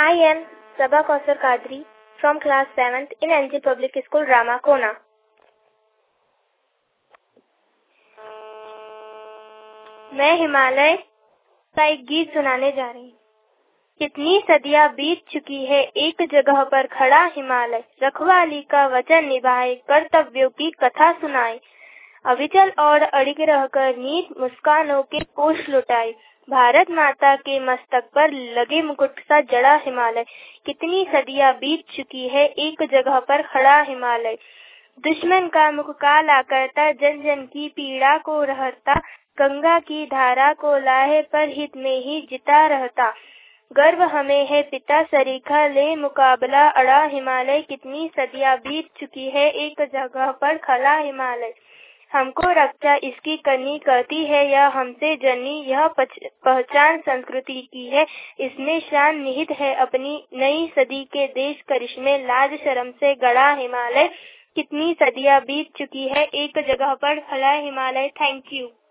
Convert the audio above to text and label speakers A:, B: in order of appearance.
A: I am Sabha Kausar Kadri from class 7th in NG Public School, Ramakona. मैं हिमालय का एक गीत सुनाने जा रही हूँ। कितनी सदियां बीत चुकी है, एक जगह पर खड़ा हिमालय, रखवाली का वचन निभाए, कर्तव्यों की कथा सुनाए, अविचल और अड़िग रहकर नीत मुस्कानों के कोष लुटाए, भारत माता के मस्तक पर लगे मुकुट सा जड़ा हिमालय। कितनी सदियां बीत चुकी है, एक जगह पर खड़ा हिमालय, दुश्मन का मुख काला करता, जन जन की पीड़ा को रहता, गंगा की धारा को लाहे पर हित में ही जिता रहता। गर्व हमें है पिता सरीखा, ले मुकाबला अड़ा हिमालय। कितनी सदियां बीत चुकी है, एक जगह पर खड़ा हिमालय, हमको रक्षा इसकी करनी करती है, यह हमसे जनी यह पहचान संस्कृति की है, इसमें शान निहित है अपनी नई सदी के देश करिश्मे, लाज शर्म से गड़ा हिमालय। कितनी सदियां बीत चुकी है, एक जगह पर खड़ा हिमालय। Thank you.